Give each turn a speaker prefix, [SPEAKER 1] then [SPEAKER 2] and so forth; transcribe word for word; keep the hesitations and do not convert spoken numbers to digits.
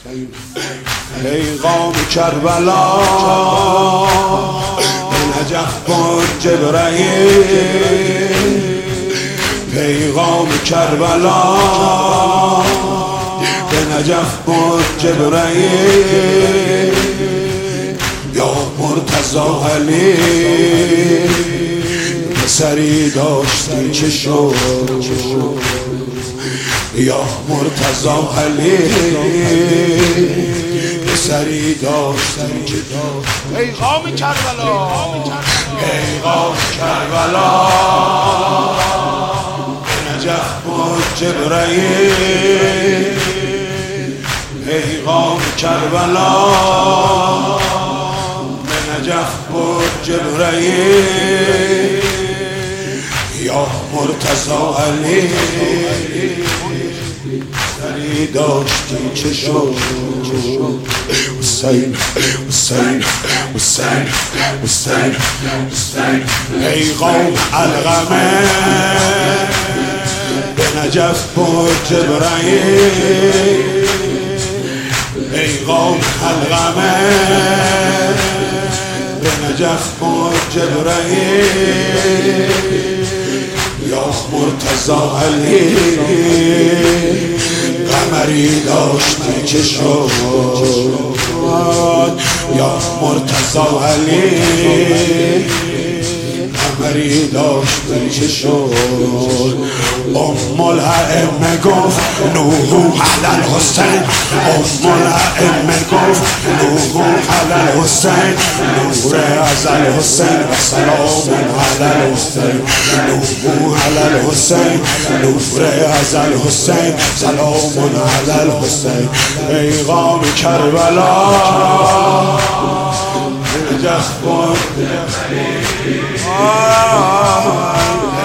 [SPEAKER 1] پیغام کربلا به نجف کن جبرئیل، پیغام کربلا به نجف کن جبرئیل. یا مرتضی علی پسری داشتی چه شد، یا مرتضی علی پسری داشتی چه شد.
[SPEAKER 2] پیغام کربلا،
[SPEAKER 1] پیغام کربلا به نجف بود جبرئیل، پیغام کربلا به نجف بود جبرئیل. یا مرتضی علی پسری داشتی چه شد. حسین حسین حسین حسین حسین پیغام علقمه به نجف بود جبرئیل، پیغام علقمه به نجف بود جبرئیل. یا مرتضی علی قمری داشتی چه شد، یا مرتضی علی قمری داشتی چه شد. ام الائمه گفت نوح علی الحسین، ام الائمه گفت نوح علی الحسین، نور از الحسین و سلام علی الحسین، نوح علی الحسین، نور از الحسین، سلام علی الحسین. پیغام کربلا نجف کن